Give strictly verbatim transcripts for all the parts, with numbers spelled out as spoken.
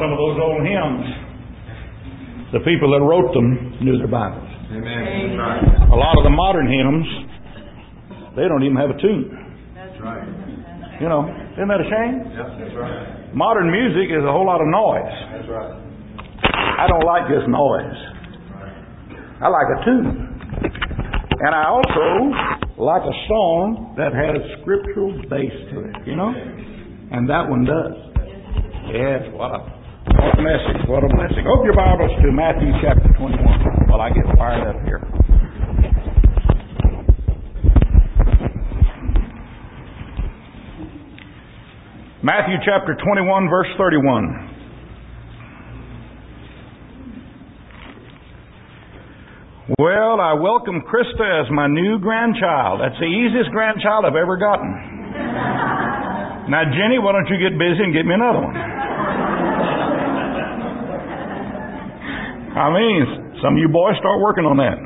some of those old hymns, the people that wrote them knew their Bibles. Amen. Right. A lot of the modern hymns, they don't even have a tune. That's right. You know, isn't that a shame? Yep, that's right. Modern music is a whole lot of noise. That's right. I don't like this noise. I like a tune. And I also like a song that has scriptural base to it, you know? And that one does. Yes, what a, what a message, what a blessing. Open your Bibles to Matthew chapter twenty-one while I get fired up here. Matthew chapter twenty-one, verse thirty-one. Well, I welcome Krista as my new grandchild. That's the easiest grandchild I've ever gotten. Now, Jenny, why don't you get busy and get me another one? I mean, some of you boys start working on that.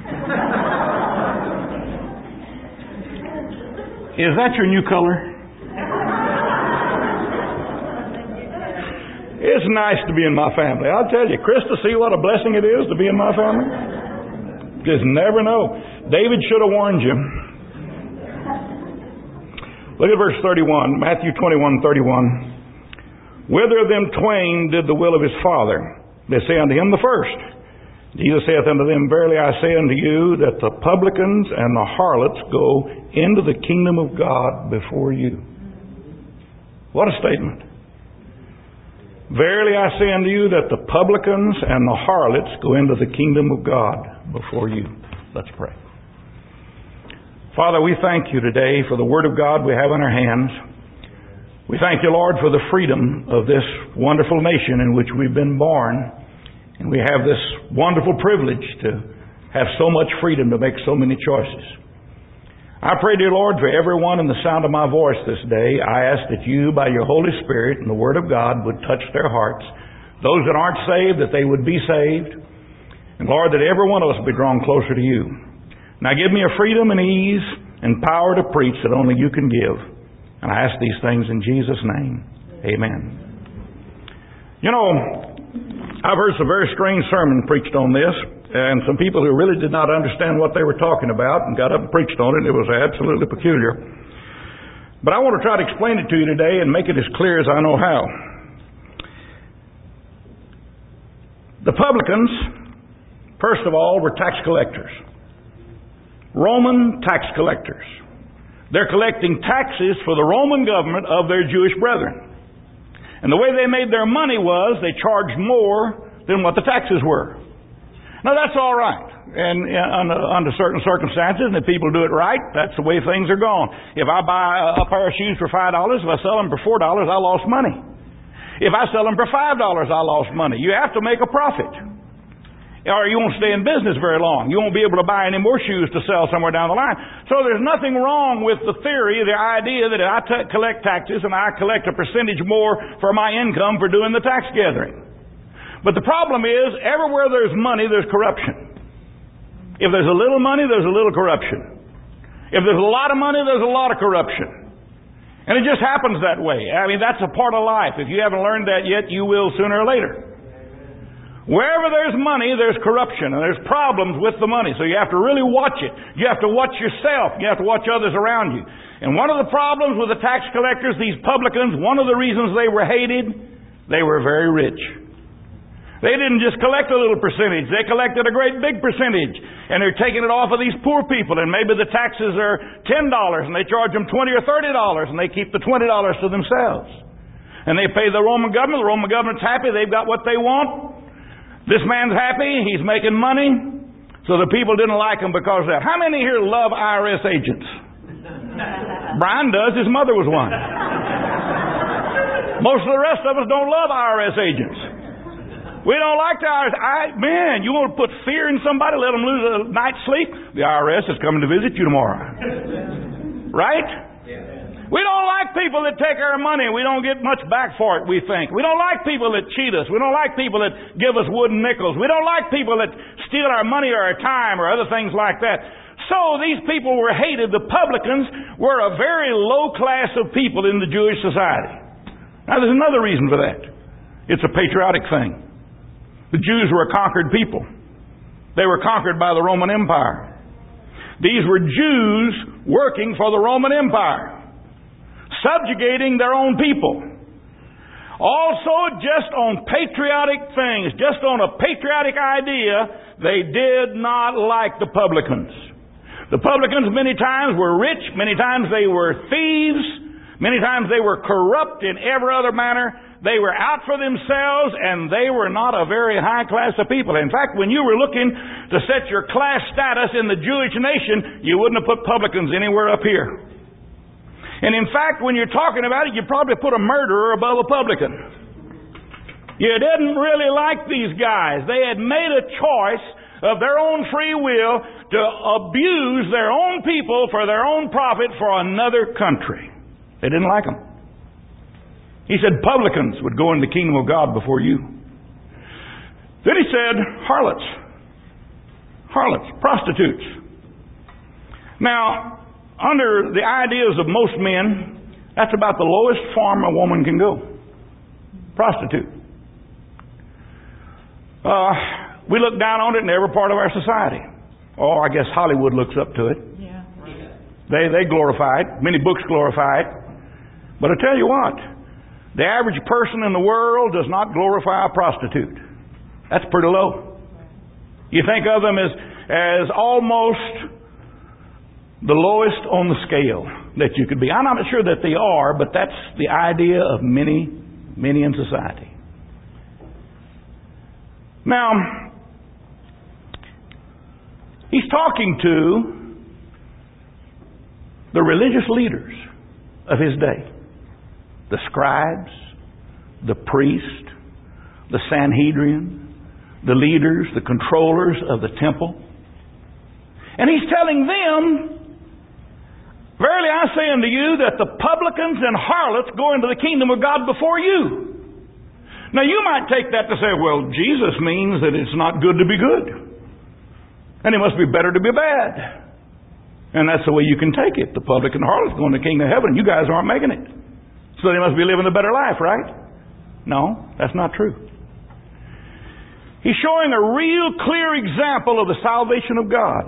Is that your new color? It's nice to be in my family. I'll tell you, Krista, see what a blessing it is to be in my family? Just never know. David should have warned you. Look at verse thirty-one, Matthew twenty-one, thirty-one. Whither of them twain did the will of his father? They say unto him, the first. Jesus saith unto them, verily I say unto you, that the publicans and the harlots go into the kingdom of God before you. What a statement. Verily I say unto you, that the publicans and the harlots go into the kingdom of God before you. Let's pray. Father, we thank you today for the Word of God we have in our hands. We thank you, Lord, for the freedom of this wonderful nation in which we've been born. And we have this wonderful privilege to have so much freedom to make so many choices. I pray, dear Lord, for everyone in the sound of my voice this day, I ask that you, by your Holy Spirit and the Word of God, would touch their hearts. Those that aren't saved, that they would be saved. And Lord, that every one of us be drawn closer to you. Now give me a freedom and ease and power to preach that only you can give. And I ask these things in Jesus' name. Amen. You know, I've heard some very strange sermons preached on this, and some people who really did not understand what they were talking about and got up and preached on it. It was absolutely peculiar. But I want to try to explain it to you today and make it as clear as I know how. The publicans, first of all, were tax collectors. Roman tax collectors. They're collecting taxes for the Roman government of their Jewish brethren. And the way they made their money was they charged more than what the taxes were. Now that's all right. And under, under certain circumstances, and if people do it right, that's the way things are going. If I buy a pair of shoes for five dollars, if I sell them for four dollars, I lost money. If I sell them for five dollars, I lost money. You have to make a profit, or you won't stay in business very long. You won't be able to buy any more shoes to sell somewhere down the line. So there's nothing wrong with the theory, the idea that I t- collect taxes and I collect a percentage more for my income for doing the tax gathering. But the problem is, everywhere there's money, there's corruption. If there's a little money, there's a little corruption. If there's a lot of money, there's a lot of corruption. And it just happens that way. I mean, that's a part of life. If you haven't learned that yet, you will sooner or later. Wherever there's money, there's corruption, and there's problems with the money. So you have to really watch it. You have to watch yourself. You have to watch others around you. And one of the problems with the tax collectors, these publicans, one of the reasons they were hated, they were very rich. They didn't just collect a little percentage. They collected a great big percentage. And they're taking it off of these poor people. And maybe the taxes are ten dollars, and they charge them twenty dollars or thirty dollars, and they keep the twenty dollars to themselves. And they pay the Roman government. The Roman government's happy. They've got what they want. This man's happy. He's making money. So the people didn't like him because of that. How many here love I R S agents? Brian does. His mother was one. Most of the rest of us don't love I R S agents. We don't like the I R S. I, man, you want to put fear in somebody, let them lose a night's sleep? The I R S is coming to visit you tomorrow. Right? We don't like people that take our money. We don't get much back for it, we think. We don't like people that cheat us. We don't like people that give us wooden nickels. We don't like people that steal our money or our time or other things like that. So these people were hated. The publicans were a very low class of people in the Jewish society. Now there's another reason for that. It's a patriotic thing. The Jews were a conquered people. They were conquered by the Roman Empire. These were Jews working for the Roman Empire, subjugating their own people. Also, just on patriotic things, just on a patriotic idea, they did not like the publicans. The publicans many times were rich, many times they were thieves, many times they were corrupt in every other manner. They were out for themselves, and they were not a very high class of people. In fact, when you were looking to set your class status in the Jewish nation, you wouldn't have put publicans anywhere up here. And in fact, when you're talking about it, you probably put a murderer above a publican. You didn't really like these guys. They had made a choice of their own free will to abuse their own people for their own profit for another country. They didn't like them. He said publicans would go into the kingdom of God before you. Then he said harlots. Harlots, prostitutes. Now, under the ideas of most men, that's about the lowest form a woman can go. Prostitute. Uh, we look down on it in every part of our society. Oh, I guess Hollywood looks up to it. Yeah. They, they glorify it. Many books glorify it. But I tell you what, the average person in the world does not glorify a prostitute. That's pretty low. You think of them as, as almost the lowest on the scale that you could be. I'm not sure that they are, but that's the idea of many, many in society. Now, he's talking to the religious leaders of his day. The scribes, the priest, the Sanhedrin, the leaders, the controllers of the temple. And he's telling them, verily I say unto you that the publicans and harlots go into the kingdom of God before you. Now you might take that to say, well, Jesus means that it's not good to be good. And it must be better to be bad. And that's the way you can take it. The publican and harlots go into the kingdom of heaven. You guys aren't making it. So they must be living a better life, right? No, that's not true. He's showing a real clear example of the salvation of God.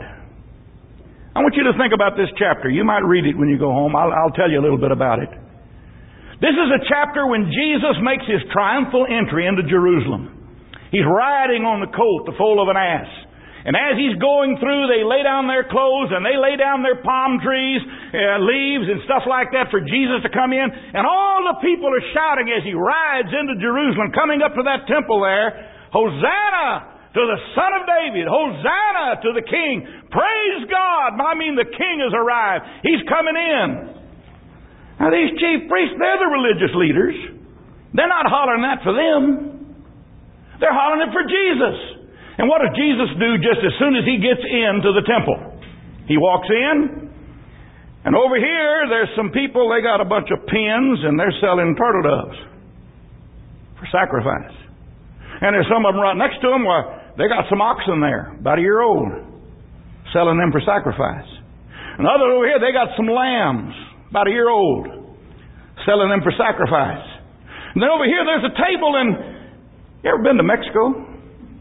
I want you to think about this chapter. You might read it when you go home. I'll, I'll tell you a little bit about it. This is a chapter when Jesus makes his triumphal entry into Jerusalem. He's riding on the colt, the foal of an ass. And as he's going through, they lay down their clothes and they lay down their palm trees, uh, leaves and stuff like that for Jesus to come in. And all the people are shouting as he rides into Jerusalem, coming up to that temple there, Hosanna to the Son of David! Hosanna to the King! Praise God! I mean, the King has arrived. He's coming in. Now these chief priests, they're the religious leaders. They're not hollering that for them. They're hollering it for Jesus. And what does Jesus do just as soon as he gets into the temple? He walks in, and over here there's some people, they got a bunch of pens, and they're selling turtle doves for sacrifice. And there's some of them right next to them, well, they got some oxen there, about a year old, selling them for sacrifice. And others over here, they got some lambs, about a year old, selling them for sacrifice. And then over here there's a table, and you ever been to Mexico?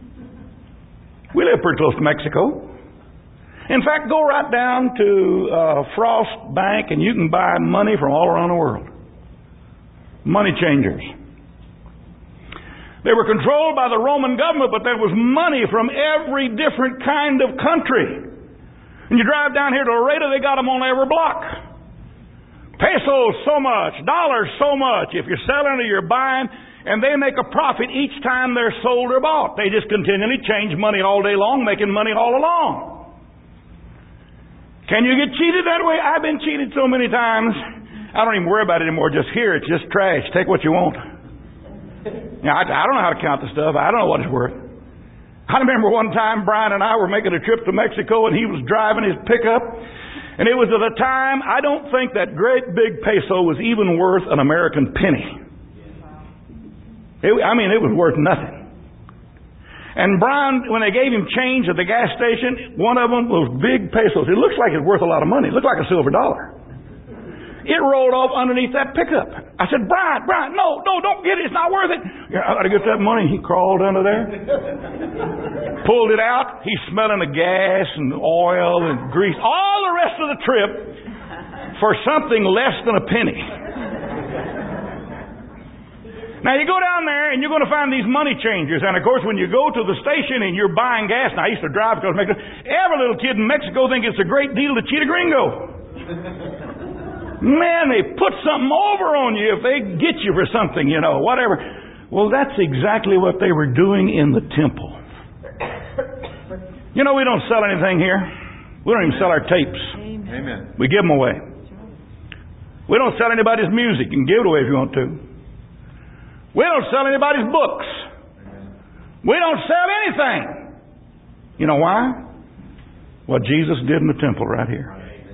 We live pretty close to Mexico. In fact, go right down to uh, Frost Bank and you can buy money from all around the world. Money changers. They were controlled by the Roman government, but there was money from every different kind of country. And you drive down here to Laredo, they got them on every block. Pesos so much, dollars so much. If you're selling or you're buying, and they make a profit each time they're sold or bought. They just continually change money all day long, making money all along. Can you get cheated that way? I've been cheated so many times. I don't even worry about it anymore. Just here, it's just trash. Take what you want. Now, I, I don't know how to count the stuff. I don't know what it's worth. I remember one time Brian and I were making a trip to Mexico, and he was driving his pickup. And it was at a time, I don't think that great big peso was even worth an American penny. It, I mean, it was worth nothing. And Brian, when they gave him change at the gas station, one of them was big pesos. It looks like it's worth a lot of money. It looked like a silver dollar. It rolled off underneath that pickup. I said, Brian, Brian, no, no, don't get it. It's not worth it. Yeah, I got to get that money. He crawled under there, pulled it out. He's smelling the gas and oil and grease all the rest of the trip for something less than a penny. Now, you go down there and you're going to find these money changers. And, of course, when you go to the station and you're buying gas, and I used to drive because Mexico, every little kid in Mexico thinks it's a great deal to cheat a gringo. Man, they put something over on you if they get you for something, you know, whatever. Well, that's exactly what they were doing in the temple. You know, we don't sell anything here. We don't even sell our tapes. Amen. We give them away. We don't sell anybody's music. You can give it away if you want to. We don't sell anybody's books. We don't sell anything. You know why? What Jesus did in the temple right here.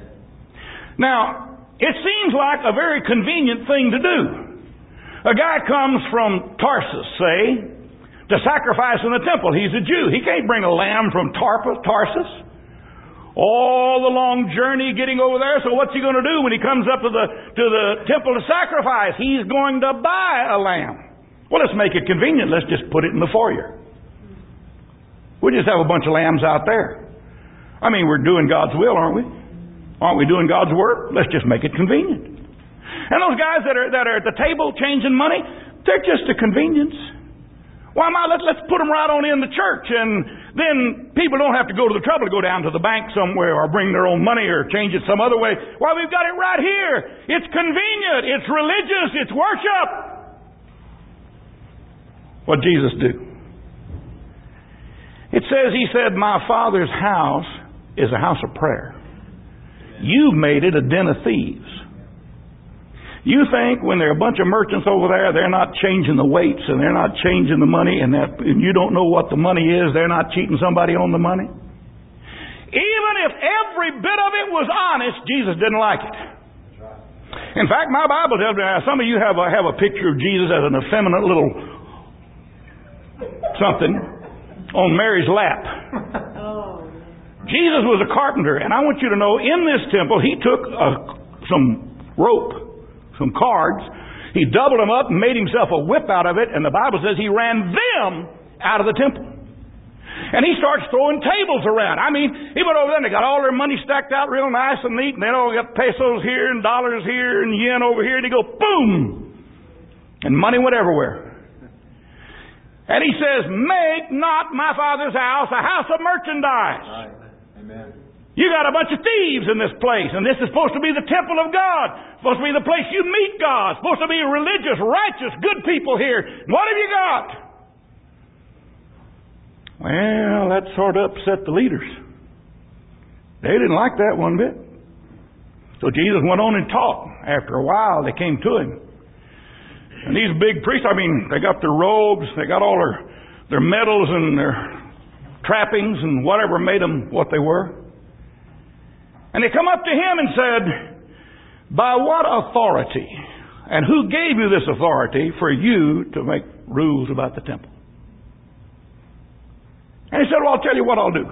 Now, it seems like a very convenient thing to do. A guy comes from Tarsus, say, to sacrifice in the temple. He's a Jew. He can't bring a lamb from Tarsus. All the long journey getting over there. So what's he going to do when he comes up to the to the temple to sacrifice? He's going to buy a lamb. Well, let's make it convenient. Let's just put it in the foyer. We just have a bunch of lambs out there. I mean, we're doing God's will, aren't we? Aren't we doing God's work? Let's just make it convenient. And those guys that are that are at the table changing money, they're just a convenience. Why not? Let's, let's put them right on in the church, and then people don't have to go to the trouble to go down to the bank somewhere or bring their own money or change it some other way. Why, we've got it right here. It's convenient. It's religious. It's worship. What Jesus do? It says, He said, my Father's house is a house of prayer. You've made it a den of thieves. You think when there are a bunch of merchants over there, they're not changing the weights and they're not changing the money, and that and you don't know what the money is, they're not cheating somebody on the money? Even if every bit of it was honest, Jesus didn't like it. In fact, my Bible tells me, some of you have a, have a picture of Jesus as an effeminate little something on Mary's lap. Oh. Jesus was a carpenter, and I want you to know, in this temple, He took a, some rope, some cards, He doubled them up and made Himself a whip out of it, and the Bible says He ran them out of the temple. And He starts throwing tables around. I mean, He went over there and they got all their money stacked out real nice and neat, and they all got pesos here and dollars here and yen over here, and He go, boom! And money went everywhere. And He says, make not my Father's house a house of merchandise. Right. Amen. You got a bunch of thieves in this place, and this is supposed to be the temple of God. Supposed to be the place you meet God. Supposed to be religious, righteous, good people here. What have you got? Well, that sort of upset the leaders. They didn't like that one bit. So Jesus went on and taught. After a while, they came to Him. And these big priests, I mean, they got their robes, they got all their, their medals and their trappings and whatever made them what they were. And they come up to Him and said, by what authority? And who gave you this authority for you to make rules about the temple? And He said, well, I'll tell you what I'll do.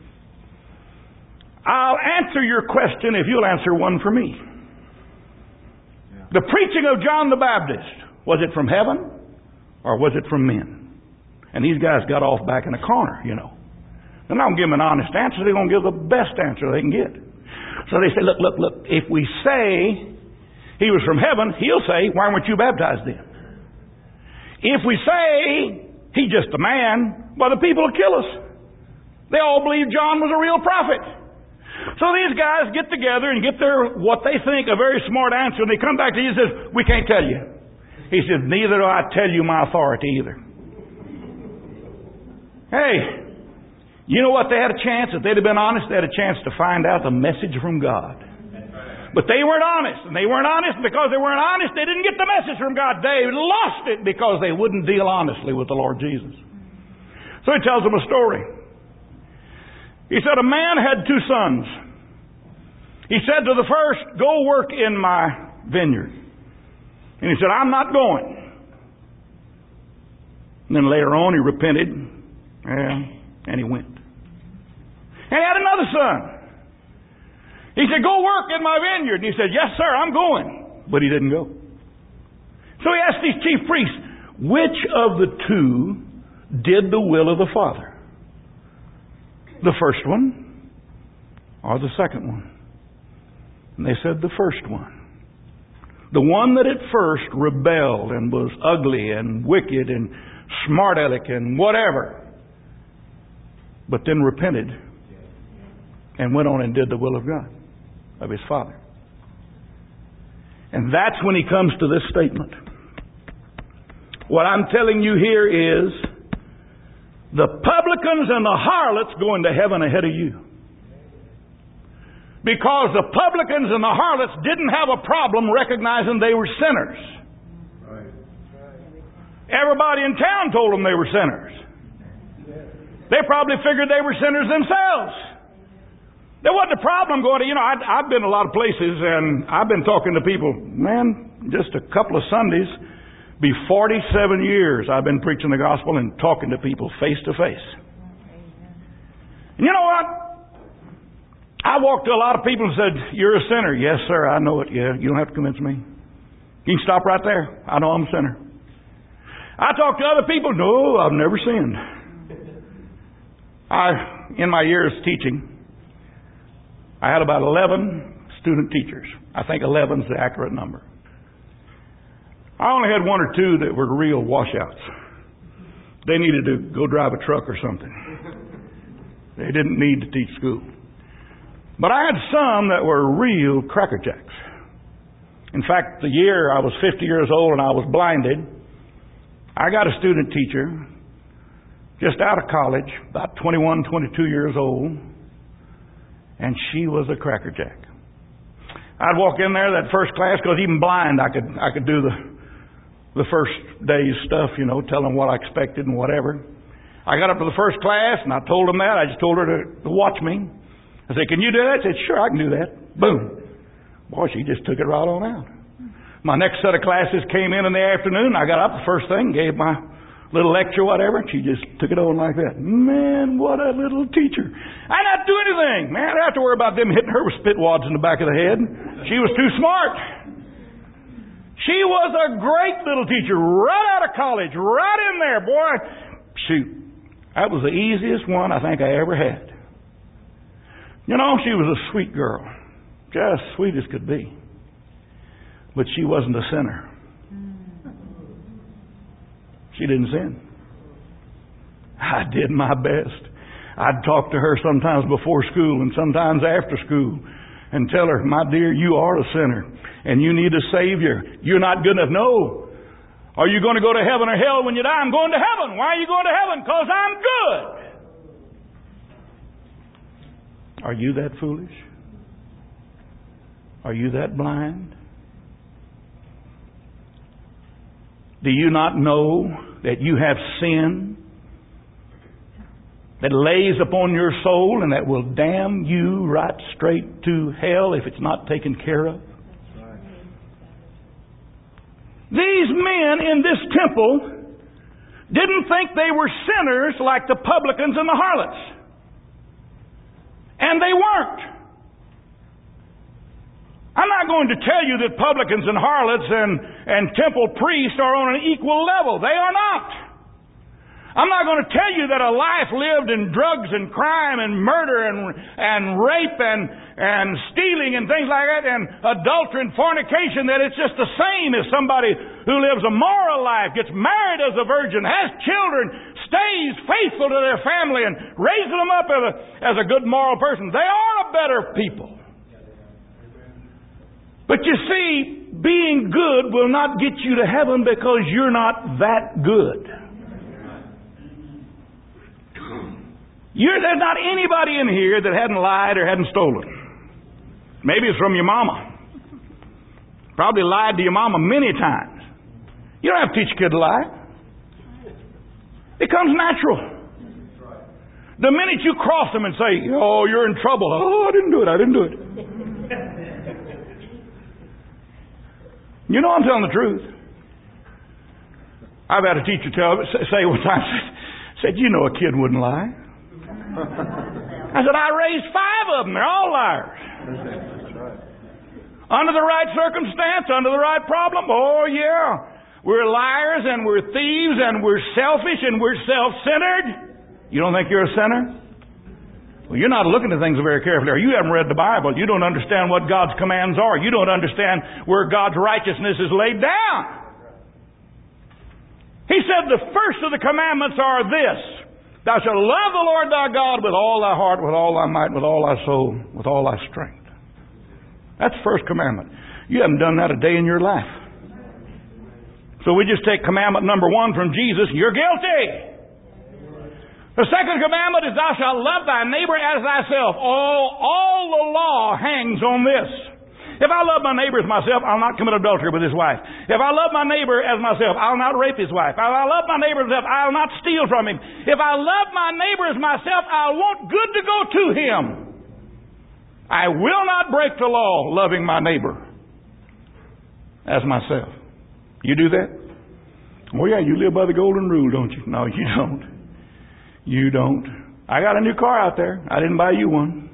I'll answer your question if you'll answer one for me. Yeah. The preaching of John the Baptist, was it from heaven or was it from men? And these guys got off back in the corner, you know. They're not going to give them an honest answer. They're going to give the best answer they can get. So they say, look, look, look, if we say He was from heaven, He'll say, why weren't you baptized then? If we say He's just a man, well, the people will kill us. They all believe John was a real prophet. So these guys get together and get their, what they think, a very smart answer, and they come back to Jesus and says, we can't tell you. He said, neither do I tell you my authority either. Hey, you know what? They had a chance. If they'd have been honest, they had a chance to find out the message from God. But they weren't honest. And they weren't honest because they weren't honest. They didn't get the message from God. They lost it because they wouldn't deal honestly with the Lord Jesus. So He tells them a story. He said, a man had two sons. He said to the first, go work in my vineyard. And he said, I'm not going. And then later on he repented. Yeah, and he went. And he had another son. He said, go work in my vineyard. And he said, yes, sir, I'm going. But he didn't go. So he asked these chief priests, which of the two did the will of the Father? The first one or the second one? And they said the first one. The one that at first rebelled and was ugly and wicked and smart aleck and whatever, but then repented and went on and did the will of God, of His Father. And that's when he comes to this statement. What I'm telling you here is, the publicans and the harlots go into heaven ahead of you. Because the publicans and the harlots didn't have a problem recognizing they were sinners. Right. Everybody in town told them they were sinners. They probably figured they were sinners themselves. There wasn't a problem going to, you know, I'd, I've been a lot of places and I've been talking to people, man, just a couple of Sundays, be forty-seven years I've been preaching the gospel and talking to people face to face. And you know what? I walked to a lot of people and said, you're a sinner. Yes, sir, I know it. Yeah, you don't have to convince me. You can stop right there. I know I'm a sinner. I talked to other people. No, I've never sinned. I, in my years teaching, I had about eleven student teachers. I think eleven is the accurate number. I only had one or two that were real washouts. They needed to go drive a truck or something. They didn't need to teach school. But I had some that were real crackerjacks. In fact, the year I was fifty years old and I was blinded, I got a student teacher just out of college, about twenty-one, twenty-two years old, and she was a crackerjack. I'd walk in there that first class, because even blind I could I could do the the first day's stuff, you know, tell them what I expected and whatever. I got up to the first class and I told them that. I just told her to, to watch me. I said, can you do that? I said, sure, I can do that. Boom. Boy, she just took it right on out. My next set of classes came in in the afternoon. I got up the first thing, gave my little lecture, whatever, and she just took it on like that. Man, what a little teacher. I didn't have to do anything. Man, I didn't have to worry about them hitting her with spit wads in the back of the head. She was too smart. She was a great little teacher, right out of college, right in there, boy. Shoot, that was the easiest one I think I ever had. You know, she was a sweet girl, just sweet as could be. But she wasn't a sinner. She didn't sin. I did my best. I'd talk to her sometimes before school and sometimes after school and tell her, my dear, you are a sinner and you need a Savior. You're not good enough. No. Are you going to go to heaven or hell when you die? I'm going to heaven. Why are you going to heaven? Because I'm good. Are you that foolish? Are you that blind? Do you not know that you have sin that lays upon your soul and that will damn you right straight to hell if it's not taken care of? These men in this temple didn't think they were sinners like the publicans and the harlots. And they weren't. I'm not going to tell you that publicans and harlots and, and temple priests are on an equal level. They are not. I'm not going to tell you that a life lived in drugs and crime and murder and, and rape and, and stealing and things like that and adultery and fornication, that it's just the same as somebody who lives a moral life, gets married as a virgin, has children, stays faithful to their family and raises them up as a, as a good moral person. They are a better people. But you see, being good will not get you to heaven because you're not that good. You're, there's not anybody in here that hadn't lied or hadn't stolen. Maybe it's from your mama. Probably lied to your mama many times. You don't have to teach a kid to lie. It comes natural. The minute you cross them and say, oh, you're in trouble. Oh, I didn't do it. I didn't do it. You know I'm telling the truth. I've had a teacher tell say one time, said, you know a kid wouldn't lie. I said, I raised five of them. They're all liars. That's right. Under the right circumstance, under the right problem, oh yeah. We're liars and we're thieves and we're selfish and we're self-centered. You don't think you're a sinner? Well, you're not looking at things very carefully, or you haven't read the Bible. You don't understand what God's commands are. You don't understand where God's righteousness is laid down. He said the first of the commandments are this: thou shalt love the Lord thy God with all thy heart, with all thy might, with all thy soul, with all thy strength. That's the first commandment. You haven't done that a day in your life. So we just take commandment number one from Jesus. You're guilty. The second commandment is thou shalt love thy neighbor as thyself. All, all the law hangs on this. If I love my neighbor as myself, I'll not commit adultery with his wife. If I love my neighbor as myself, I'll not rape his wife. If I love my neighbor as myself, I'll not steal from him. If I love my neighbor as myself, I'll want good to go to him. I will not break the law loving my neighbor as myself. You do that? Oh yeah, you live by the golden rule, don't you? No, you don't. You don't. I got a new car out there. I didn't buy you one.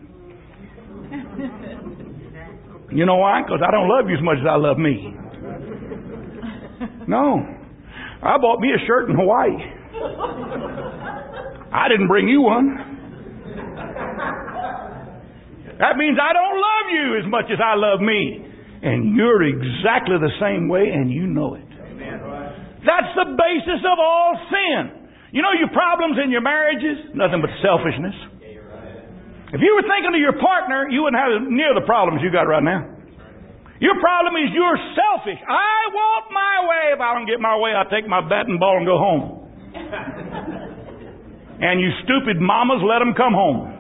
You know why? Because I don't love you as much as I love me. No. I bought me a shirt in Hawaii. I didn't bring you one. That means I don't love you as much as I love me. And you're exactly the same way, and you know it. That's the basis of all sin. You know your problems in your marriages? Nothing but selfishness. If you were thinking of your partner, you wouldn't have near the problems you got right now. Your problem is you're selfish. I want my way. If I don't get my way, I'll take my bat and ball and go home. And you stupid mamas, let them come home.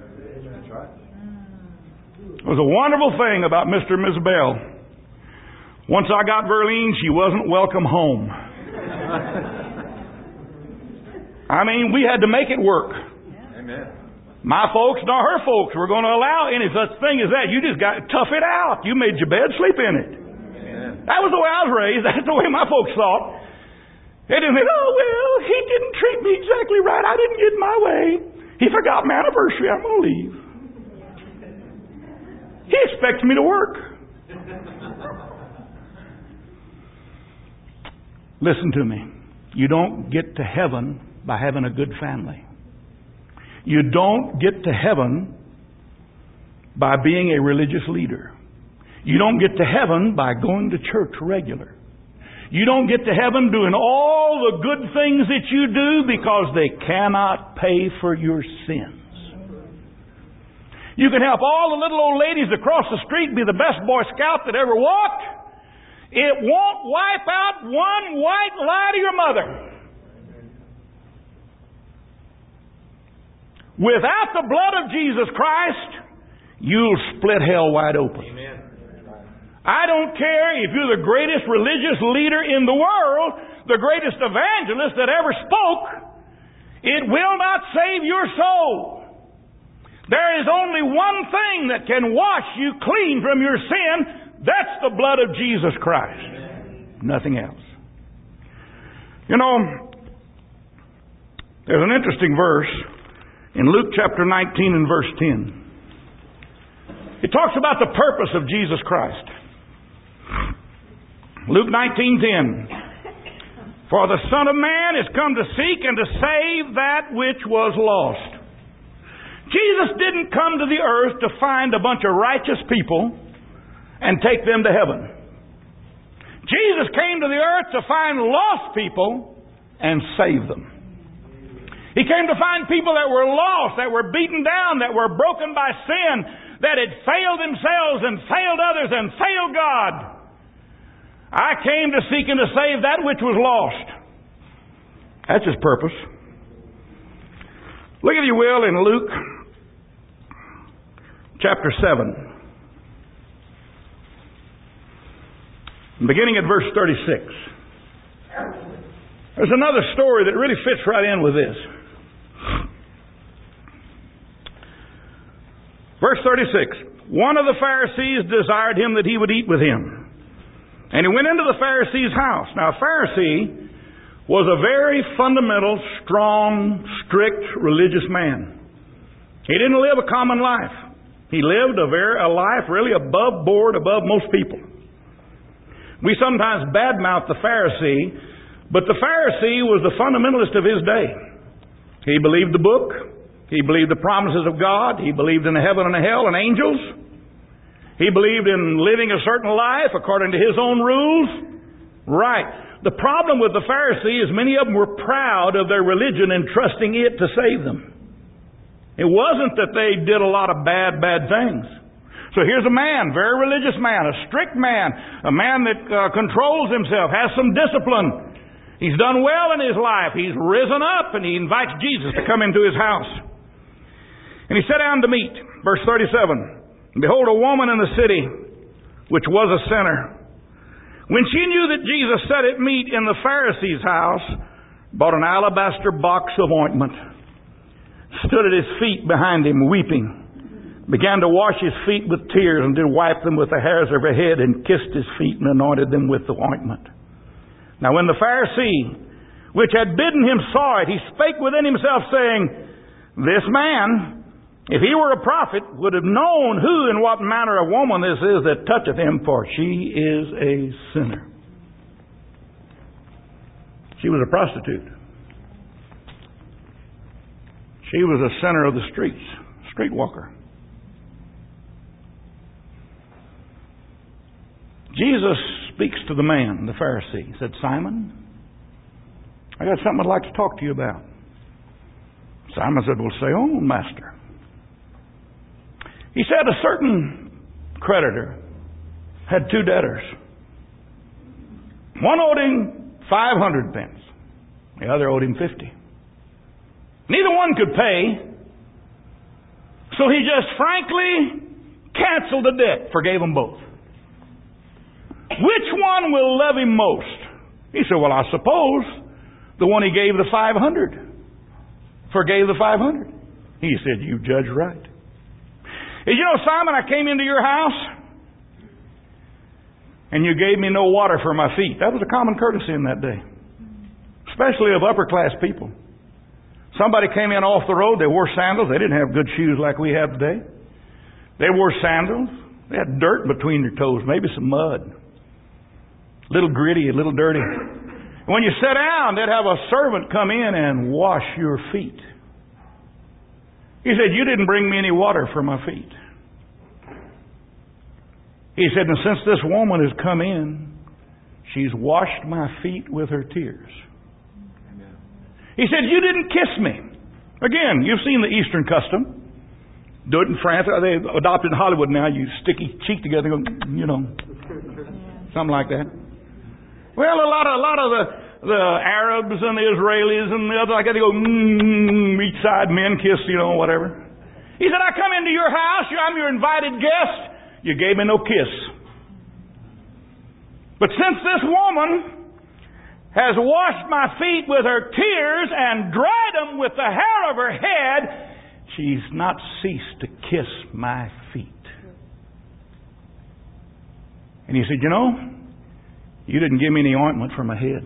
It was a wonderful thing about Mister and Missus Bell. Once I got Verlene, she wasn't welcome home. I mean, we had to make it work. Amen. My folks nor her folks were going to allow any such thing as that. You just got to tough it out. You made your bed, sleep in it. Amen. That was the way I was raised. That's the way my folks thought. They didn't think, oh, well, he didn't treat me exactly right. I didn't get my way. He forgot my anniversary. I'm going to leave. He expects me to work. Listen to me. You don't get to heaven by having a good family. You don't get to heaven by being a religious leader. You don't get to heaven by going to church regular. You don't get to heaven doing all the good things that you do because they cannot pay for your sins. You can help all the little old ladies across the street be the best Boy Scout that ever walked. It won't wipe out one white lie to your mother. Without the blood of Jesus Christ, you'll split hell wide open. Amen. I don't care if you're the greatest religious leader in the world, the greatest evangelist that ever spoke. It will not save your soul. There is only one thing that can wash you clean from your sin. That's the blood of Jesus Christ. Amen. Nothing else. You know, there's an interesting verse in Luke chapter nineteen and verse ten. It talks about the purpose of Jesus Christ. Luke nineteen ten. For the Son of Man is come to seek and to save that which was lost. Jesus didn't come to the earth to find a bunch of righteous people and take them to heaven. Jesus came to the earth to find lost people and save them. He came to find people that were lost, that were beaten down, that were broken by sin, that had failed themselves and failed others and failed God. I came to seek and to save that which was lost. That's His purpose. Look, if you will, in Luke chapter seven. Beginning at verse thirty-six. There's another story that really fits right in with this. Verse thirty-six. One of the Pharisees desired him that he would eat with him. And he went into the Pharisee's house. Now, a Pharisee was a very fundamental, strong, strict religious man. He didn't live a common life. He lived a very a life really above board, above most people. We sometimes badmouth the Pharisee, but the Pharisee was the fundamentalist of his day. He believed the book. He believed the promises of God. He believed in a heaven and a hell and angels. He believed in living a certain life according to his own rules. Right. The problem with the Pharisee is many of them were proud of their religion and trusting it to save them. It wasn't that they did a lot of bad, bad things. So here's a man, very religious man, a strict man, a man that uh, controls himself, has some discipline. He's done well in his life. He's risen up and he invites Jesus to come into his house. And he sat down to meat. Verse thirty-seven. Behold, a woman in the city, which was a sinner. When she knew that Jesus sat at meat in the Pharisee's house, bought an alabaster box of ointment, stood at his feet behind him weeping, began to wash his feet with tears, and did wipe them with the hairs of her head, and kissed his feet and anointed them with the ointment. Now when the Pharisee, which had bidden him, saw it, he spake within himself, saying, This man, if he were a prophet, would have known who and what manner of woman this is that toucheth him, for she is a sinner. She was a prostitute. She was a sinner of the streets, streetwalker. Jesus speaks to the man, the Pharisee. He said, Simon, I got something I'd like to talk to you about. Simon said, Well, say on, Master. He said a certain creditor had two debtors. One owed him five hundred pence. The other owed him fifty. Neither one could pay. So he just frankly canceled the debt, forgave them both. Which one will love him most? He said, well, I suppose the one he gave the five hundred forgave the five hundred. He said, you judge right. Did you know, Simon, I came into your house and you gave me no water for my feet. That was a common courtesy in that day, especially of upper class people. Somebody came in off the road, they wore sandals. They didn't have good shoes like we have today. They wore sandals. They had dirt between their toes, maybe some mud. A little gritty, a little dirty. And when you sat down, they'd have a servant come in and wash your feet. He said, you didn't bring me any water for my feet. He said, and since this woman has come in, she's washed my feet with her tears. Amen. He said, you didn't kiss me. Again, you've seen the Eastern custom. Do it in France. They adopted in Hollywood now. You stick each cheek together, you know, something like that. Well, a lot of a lot of the the Arabs and the Israelis and the others like that, they go mm, each side, men kiss, you know, whatever. He said, I come into your house. I'm your invited guest. You gave me no kiss. But since this woman has washed my feet with her tears and dried them with the hair of her head, she's not ceased to kiss my feet. And he said, you know, you didn't give me any ointment for my head.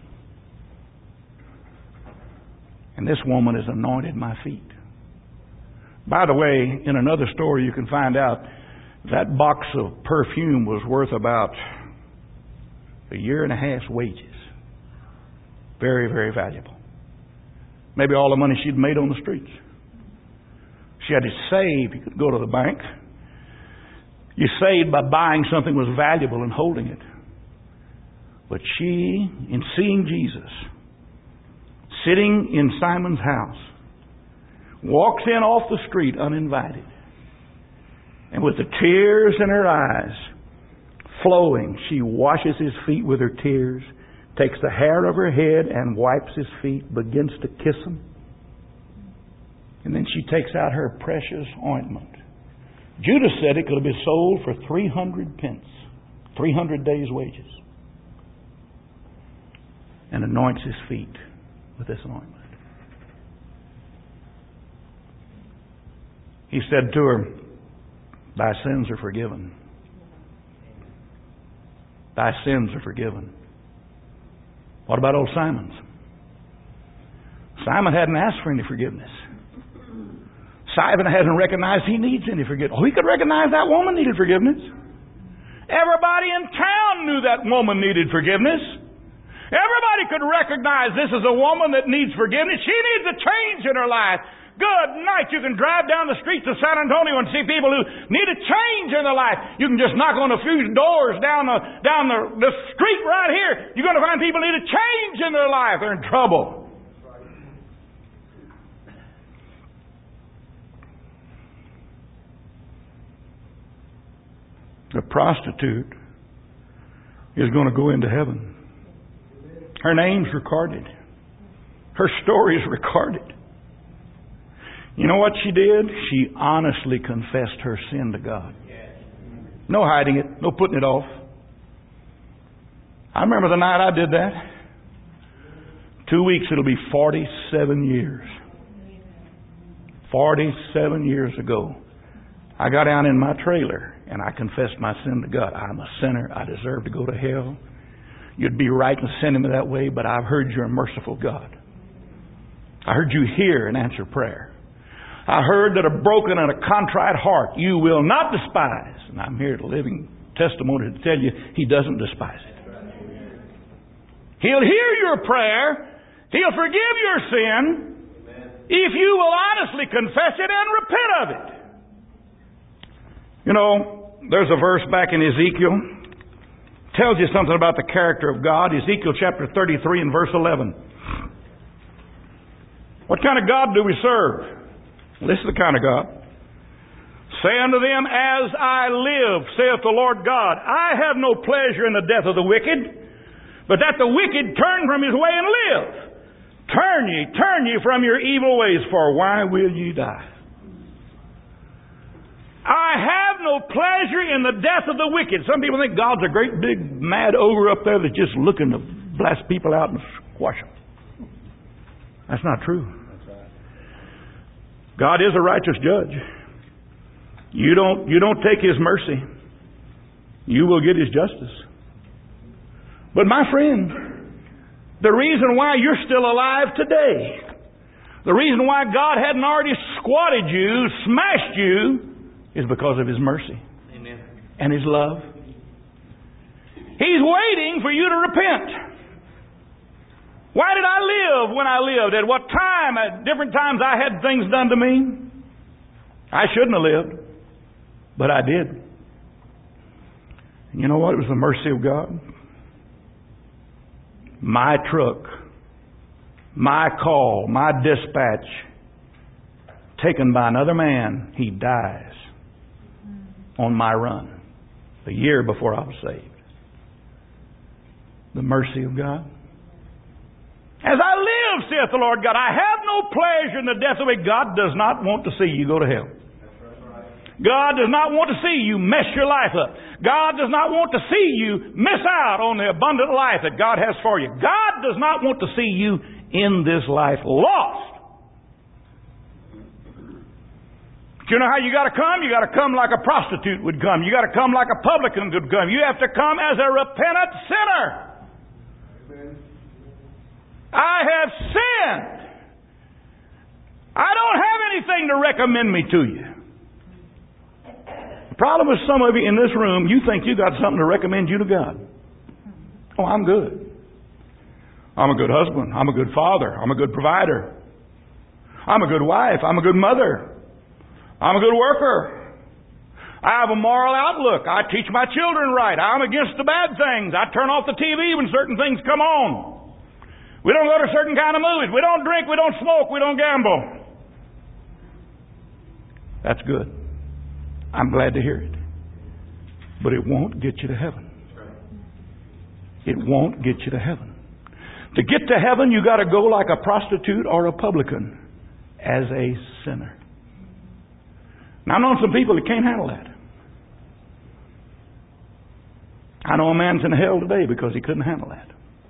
And this woman has anointed my feet. By the way, in another story you can find out that box of perfume was worth about a year and a half's wages. Very, very valuable. Maybe all the money she'd made on the streets. She had to save. You could go to the bank. You saved by buying something that was valuable and holding it. But she, in seeing Jesus, sitting in Simon's house, walks in off the street uninvited. And with the tears in her eyes flowing, she washes his feet with her tears, takes the hair of her head and wipes his feet, begins to kiss them. And then she takes out her precious ointment. Judas said it could have been sold for three hundred pence, three hundred days' wages. And anoints his feet with this ointment. He said to her, thy sins are forgiven. Thy sins are forgiven. What about old Simon's? Simon hadn't asked for any forgiveness. Simon hasn't recognized he needs any forgiveness. Oh, he could recognize that woman needed forgiveness. Everybody in town knew that woman needed forgiveness. Everybody could recognize this is a woman that needs forgiveness. She needs a change in her life. Good night. You can drive down the streets of San Antonio and see people who need a change in their life. You can just knock on a few doors down the down the, the street right here. You're going to find people who need a change in their life. They're in trouble. The prostitute is going to go into heaven. Her name's recorded. Her story is recorded. You know what she did? She honestly confessed her sin to God. No hiding it. No putting it off. I remember the night I did that. Two weeks, it'll be forty-seven years. forty-seven years ago. I got down in my trailer and I confessed my sin to God. I'm a sinner. I deserve to go to hell. You'd be right in sending me that way, but I've heard you're a merciful God. I heard you hear and answer prayer. I heard that a broken and a contrite heart you will not despise. And I'm here to living testimony to tell you He doesn't despise it. He'll hear your prayer. He'll forgive your sin if you will honestly confess it and repent of it. You know, there's a verse back in Ezekiel. Tells you something about the character of God. Ezekiel chapter thirty-three and verse eleven. What kind of God do we serve? This is the kind of God. Say unto them, as I live, saith the Lord God, I have no pleasure in the death of the wicked, but that the wicked turn from his way and live. Turn ye, turn ye from your evil ways, for why will ye die? I have no pleasure in the death of the wicked. Some people think God's a great big mad ogre up there that's just looking to blast people out and squash them. That's not true. God is a righteous judge. You don't, you don't take His mercy, you will get His justice. But my friend, the reason why you're still alive today, the reason why God hadn't already squatted you, smashed you, is because of His mercy. Amen. And His love. He's waiting for you to repent. Why did I live when I lived? At what time? At different times I had things done to me. I shouldn't have lived, but I did. And you know what? It was the mercy of God. My truck, my call, my dispatch, taken by another man, he dies on my run, a year before I was saved. The mercy of God. As I live, saith the Lord God, I have no pleasure in the death of it. God does not want to see you go to hell. God does not want to see you mess your life up. God does not want to see you miss out on the abundant life that God has for you. God does not want to see you in this life lost. But you know how you got to come? You got to come like a prostitute would come. You got to come like a publican would come. You have to come as a repentant sinner. Amen. I have sinned. I don't have anything to recommend me to you. The problem with some of you in this room, you think you got something to recommend you to God. Oh, I'm good. I'm a good husband. I'm a good father. I'm a good provider. I'm a good wife. I'm a good mother. I'm a good worker. I have a moral outlook. I teach my children right. I'm against the bad things. I turn off the T V when certain things come on. We don't go to certain kind of movies. We don't drink. We don't smoke. We don't gamble. That's good. I'm glad to hear it. But it won't get you to heaven. It won't get you to heaven. To get to heaven, you got to go like a prostitute or a publican as a sinner. Now, I know some people that can't handle that. I know a man's in hell today because he couldn't handle that.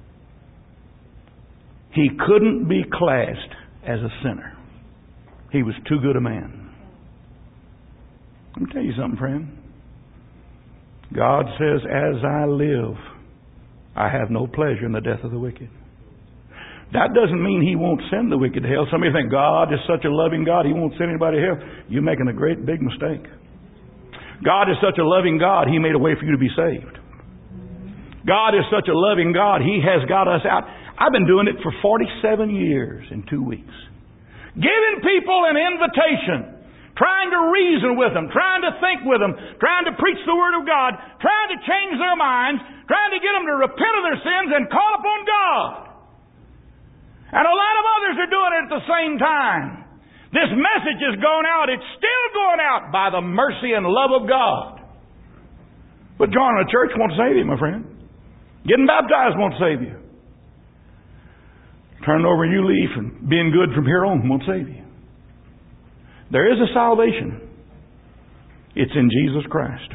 He couldn't be classed as a sinner. He was too good a man. Let me tell you something, friend. God says, as I live, I have no pleasure in the death of the wicked. That doesn't mean He won't send the wicked to hell. Some of you think God is such a loving God, He won't send anybody to hell. You're making a great big mistake. God is such a loving God, He made a way for you to be saved. God is such a loving God, He has got us out. I've been doing it for forty-seven years in two weeks. Giving people an invitation. Trying to reason with them. Trying to think with them. Trying to preach the Word of God. Trying to change their minds. Trying to get them to repent of their sins and call upon God. And a lot of others are doing it at the same time. This message is going out. It's still going out by the mercy and love of God. But joining a church won't save you, my friend. Getting baptized won't save you. Turning over a new leaf and being good from here on won't save you. There is a salvation. It's in Jesus Christ.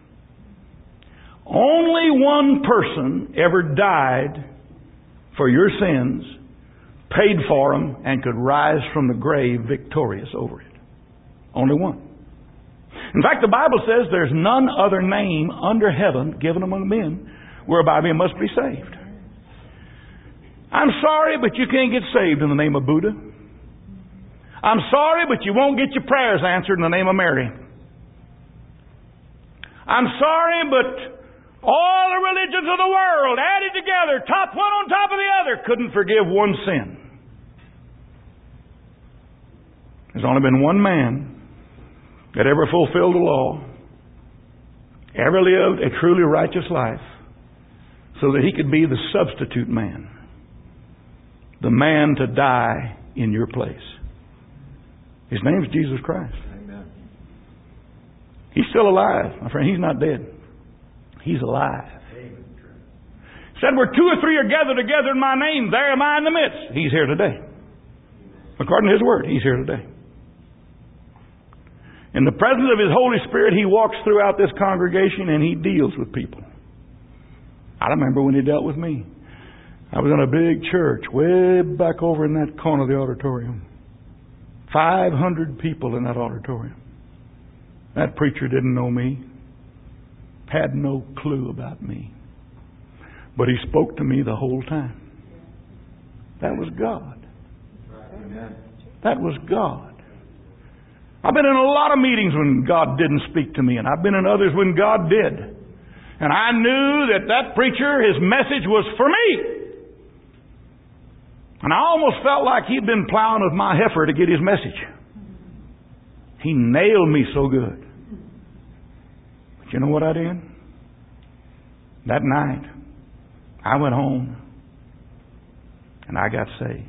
Only one person ever died for your sins, paid for them, and could rise from the grave victorious over it. Only one. In fact, the Bible says there's none other name under heaven given among men whereby we must be saved. I'm sorry, but you can't get saved in the name of Buddha. I'm sorry, but you won't get your prayers answered in the name of Mary. I'm sorry, but all the religions of the world added together, top one on top of the other, couldn't forgive one sin. There's only been one man that ever fulfilled the law, ever lived a truly righteous life, so that He could be the substitute man, the man to die in your place. His name is Jesus Christ. Amen. He's still alive, my friend. He's not dead. He's alive. Amen. Said where two or three are gathered together in my name, there am I in the midst. He's here today. According to His Word, He's here today. In the presence of His Holy Spirit, He walks throughout this congregation and He deals with people. I remember when He dealt with me. I was in a big church way back over in that corner of the auditorium. five hundred people in that auditorium. That preacher didn't know me. Had no clue about me. But he spoke to me the whole time. That was God. Amen. That was God. I've been in a lot of meetings when God didn't speak to me, and I've been in others when God did. And I knew that that preacher, his message was for me. And I almost felt like he'd been plowing with my heifer to get his message. He nailed me so good. But you know what I did? That night, I went home and I got saved.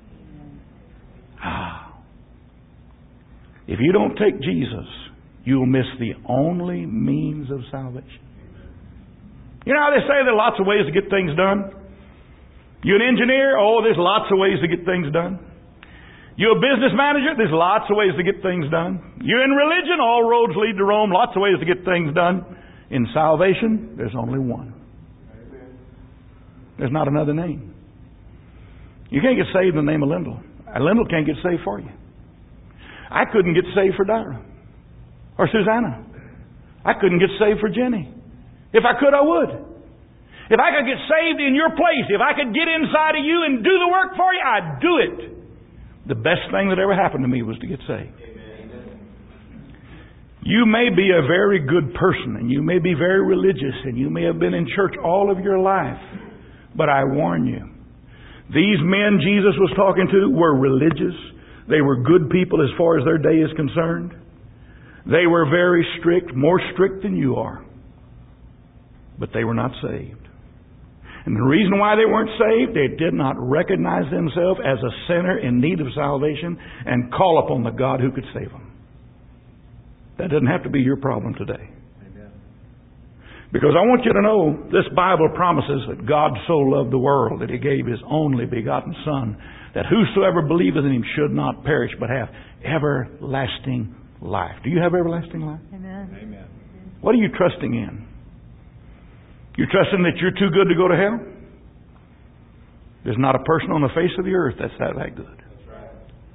Ah. If you don't take Jesus, you'll miss the only means of salvation. You know how they say there are lots of ways to get things done? You an engineer? Oh, there's lots of ways to get things done. You a business manager? There's lots of ways to get things done. You in religion? All roads lead to Rome. Lots of ways to get things done. In salvation, there's only one. There's not another name. You can't get saved in the name of Lindell. Lindell can't get saved for you. I couldn't get saved for Dara or Susanna. I couldn't get saved for Jenny. If I could, I would. If I could get saved in your place, if I could get inside of you and do the work for you, I'd do it. The best thing that ever happened to me was to get saved. Amen. You may be a very good person, and you may be very religious, and you may have been in church all of your life. But I warn you, these men Jesus was talking to were religious. They were good people as far as their day is concerned. They were very strict, more strict than you are. But they were not saved. And the reason why they weren't saved, they did not recognize themselves as a sinner in need of salvation and call upon the God who could save them. That doesn't have to be your problem today. Amen. Because I want you to know, this Bible promises that God so loved the world that He gave His only begotten Son, that whosoever believeth in Him should not perish but have everlasting life. Do you have everlasting life? Amen. Amen. What are you trusting in? You're trusting that you're too good to go to hell? There's not a person on the face of the earth that's that, that good. That's right.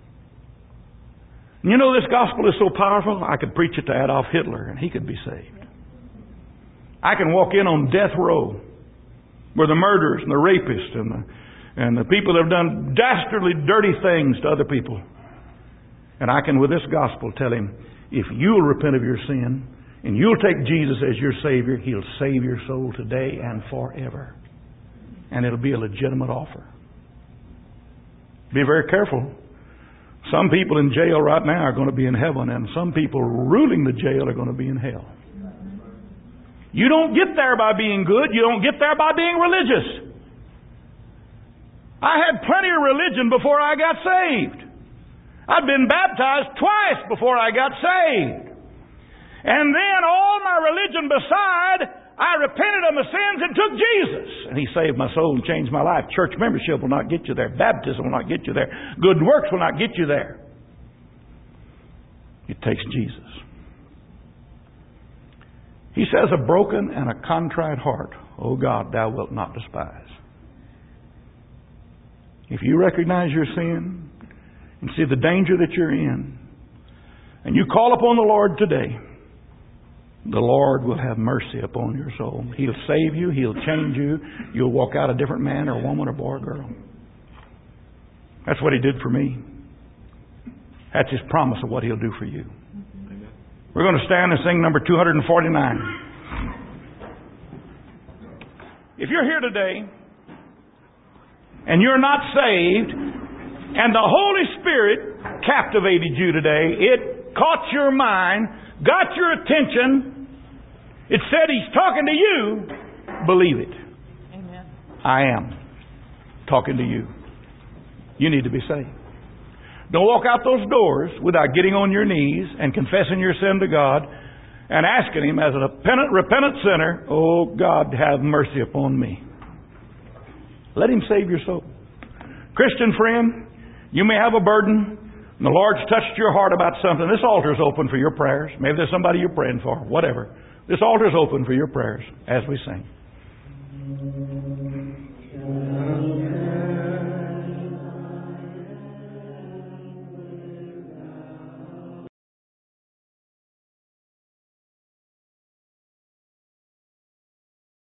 You know, this gospel is so powerful, I could preach it to Adolf Hitler and he could be saved. I can walk in on death row where the murderers and the rapists and the, And the people have done dastardly dirty things to other people. And I can, with this gospel, tell him, if you'll repent of your sin and you'll take Jesus as your Savior, He'll save your soul today and forever. And it'll be a legitimate offer. Be very careful. Some people in jail right now are going to be in heaven, and some people ruling the jail are going to be in hell. You don't get there by being good. You don't get there by being religious. I had plenty of religion before I got saved. I'd been baptized twice before I got saved. And then all my religion beside, I repented of my sins and took Jesus. And He saved my soul and changed my life. Church membership will not get you there. Baptism will not get you there. Good works will not get you there. It takes Jesus. He says, a broken and a contrite heart, O God, Thou wilt not despise. If you recognize your sin and see the danger that you're in, and you call upon the Lord today, the Lord will have mercy upon your soul. He'll save you. He'll change you. You'll walk out a different man or woman or boy or girl. That's what He did for me. That's His promise of what He'll do for you. We're going to stand and sing number two forty-nine. If you're here today and you're not saved, and the Holy Spirit captivated you today, it caught your mind, got your attention, it said He's talking to you, believe it. Amen. I am talking to you. You need to be saved. Don't walk out those doors without getting on your knees and confessing your sin to God and asking Him as a repentant, repentant sinner, oh God, have mercy upon me. Let Him save your soul. Christian friend, you may have a burden and the Lord's touched your heart about something. This altar is open for your prayers. Maybe there's somebody you're praying for. Whatever. This altar is open for your prayers as we sing.